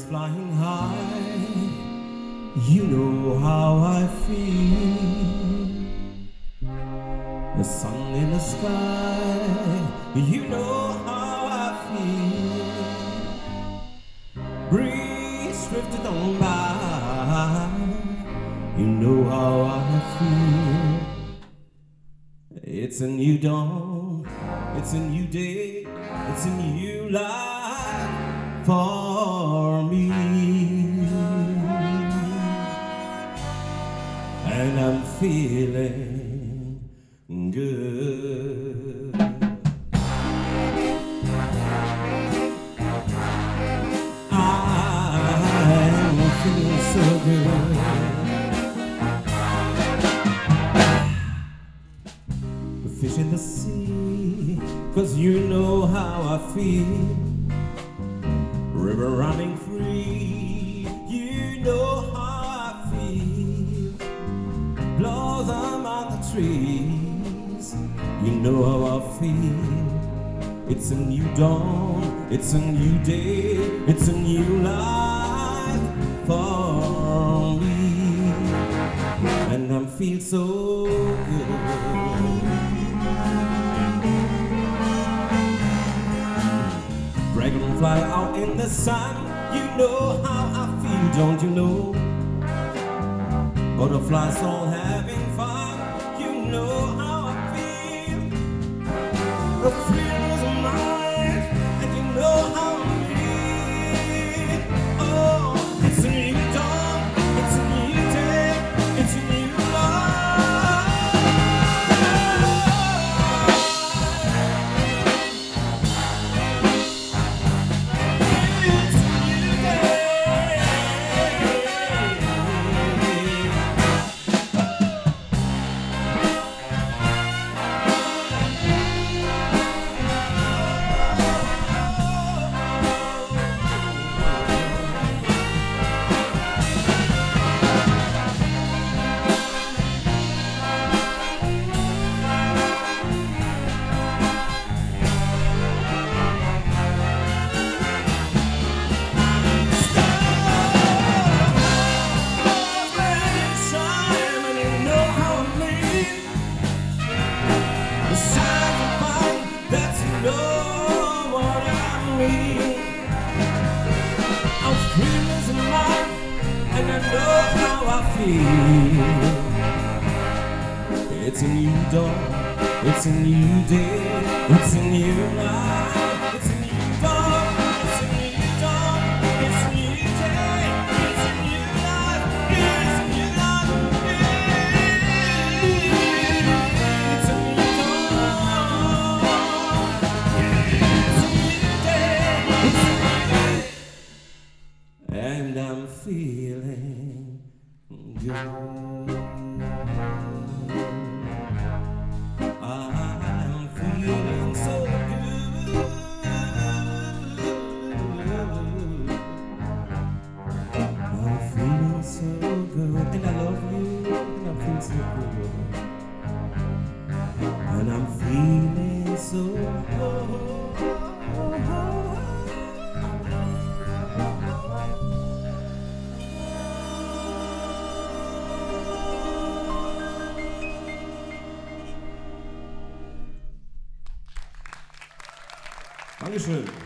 flying high, you know how I feel. The sun in the sky, you know how I feel. Breeze drifted on by, you know how I feel. It's a new dawn, it's a new day, it's a new life for me. And I'm feeling good. I'm feeling so good. Fish in the sea, 'cause you know how I feel. River running free, you know how I feel. Blossom on the trees, you know how I feel. It's a new dawn, it's a new day, it's a new life for me. And I feel so good. Dragonfly out in the sun, you know how I feel, don't you know? Butterflies all having fun, you know how I feel. The thrill is mine, and you know how I feel. Oh, it's a new dawn, it's a new day, it's a new It's a new dawn, it's a new day, it's a new life. It's a new dawn, it's a new dawn, it's a new day, it's a new life, it's a new life. It's a new dawn, it's a new day, it's a new day, and I'm feeling good. And I'm feeling so good. Dankeschön.